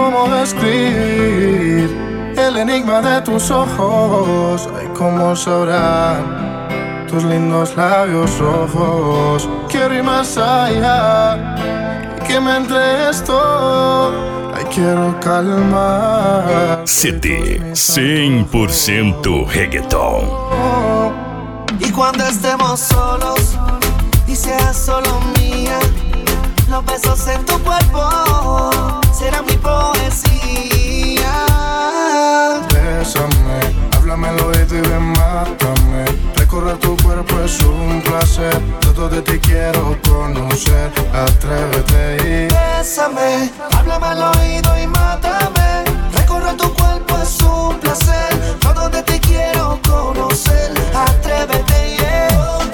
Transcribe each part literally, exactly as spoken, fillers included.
cómo describir el enigma de tus ojos. Ay, cómo sabrán tus lindos labios rojos. Quiero ir más allá, que me entregues todo. Ay, quiero calmar. C D cem por ciento reggaeton. Y cuando estemos solos y seas solo mía, los besos en tu cuerpo serán mi poesía. Bésame, háblame al oído y ven, mátame. Recorrer tu cuerpo es un placer. Todo de ti quiero conocer. Atrévete y bésame, háblame al oído y mátame. Recorrer tu cuerpo es un placer. Todo de ti quiero conocer. Atrévete y yeah.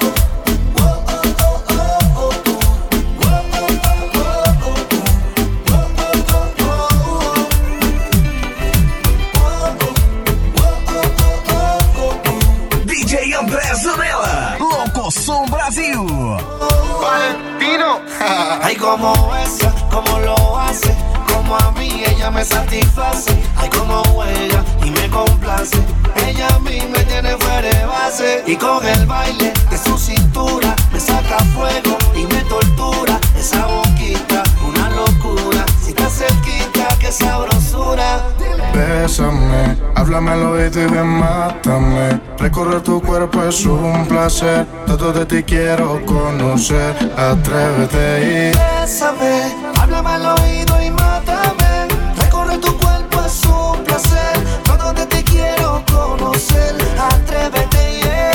Som Brasil. Valentino. Ay, como esa, como lo hace, como a mí ella me satisface. Ay, como juega y me complace. Ella a mí me tiene fuera de base. Y con el baile de su cintura me saca fuego y me tortura. Esa boquita, una locura. Si estás cerquita, qué sabrosura. Bésame, háblame al oído y ven, mátame. Recorrer tu cuerpo es un placer. Todo de ti quiero conocer. Atrévete y bésame, háblame al oído y mátame. Recorrer tu cuerpo es un placer. Todo de ti quiero conocer. Atrévete y yeah.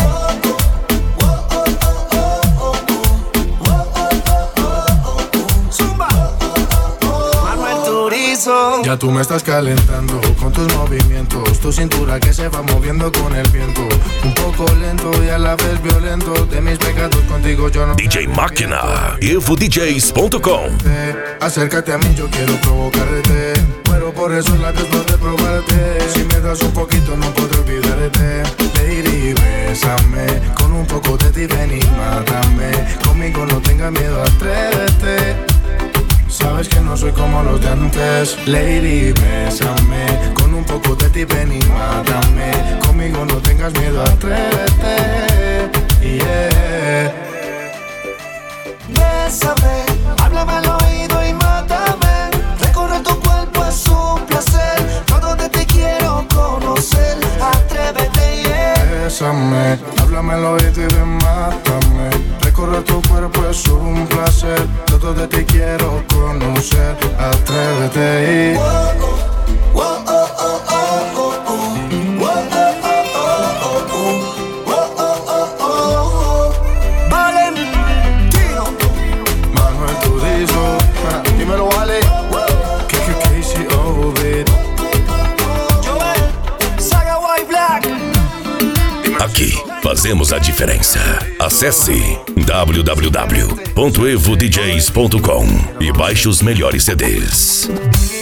ya tú me estás calentando con tus movimientos, tu cintura que se va moviendo con el viento. Un poco lento y a la vez violento. De mis pecados contigo yo no. D J Máquina, evo d js ponto com. Acércate a mí, yo quiero provocarte. Pero por eso la que puedo probarte. Si me das un poquito no podré olvidarte. Lady, bésame con un poco de ti, ven y mátame. Conmigo no tengas miedo, atrévete. Sabes que no soy como los de antes. Lady, bésame con un poco de ti, ven y mátame. Conmigo no tengas miedo, atrévete. Yeah. Bésame, háblame al oído y mátame. Recorrer tu cuerpo es un placer. Todo de ti quiero conocer. Atrévete, yeah. Bésame, háblame al oído y ven, mátame. Recorrer tu cuerpo es un placer. Todo de ti quiero conocer. Atrévete y oh, oh, oh, oh, oh, oh, oh. Oh, oh, oh, oh, oh. Valentino. Manuel Turizo. Dímelo, vale. Que que que si Ovid. Joel, Saga White Black. Aqui fazemos a diferença. Acesse w w w ponto evo d js ponto com e baixe os melhores C Ds.